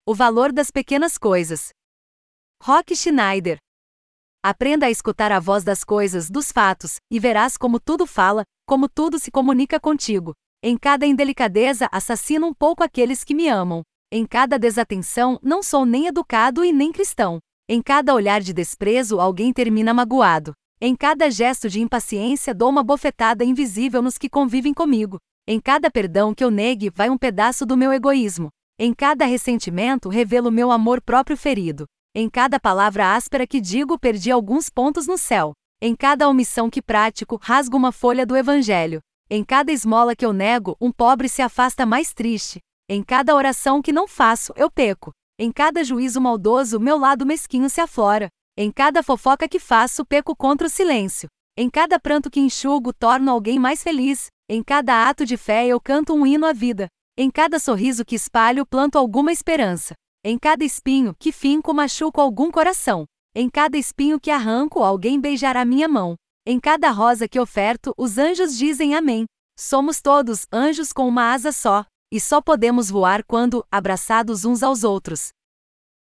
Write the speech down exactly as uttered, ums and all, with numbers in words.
O valor das pequenas coisas. Rock Schneider. Aprenda a escutar a voz das coisas, dos fatos, e verás como tudo fala, como tudo se comunica contigo. Em cada indelicadeza assassino um pouco aqueles que me amam. Em cada desatenção não sou nem educado e nem cristão. Em cada olhar de desprezo alguém termina magoado. Em cada gesto de impaciência dou uma bofetada invisível nos que convivem comigo. Em cada perdão que eu negue vai um pedaço do meu egoísmo. Em cada ressentimento revelo meu amor próprio ferido. Em cada palavra áspera que digo perdi alguns pontos no céu. Em cada omissão que pratico rasgo uma folha do evangelho. Em cada esmola que eu nego um pobre se afasta mais triste. Em cada oração que não faço eu peco. Em cada juízo maldoso meu lado mesquinho se aflora. Em cada fofoca que faço peco contra o silêncio. Em cada pranto que enxugo torno alguém mais feliz. Em cada ato de fé eu canto um hino à vida. Em cada sorriso que espalho planto alguma esperança. Em cada espinho que finco machuco algum coração. Em cada espinho que arranco alguém beijará minha mão. Em cada rosa que oferto os anjos dizem amém. Somos todos anjos com uma asa só, e só podemos voar quando abraçados uns aos outros.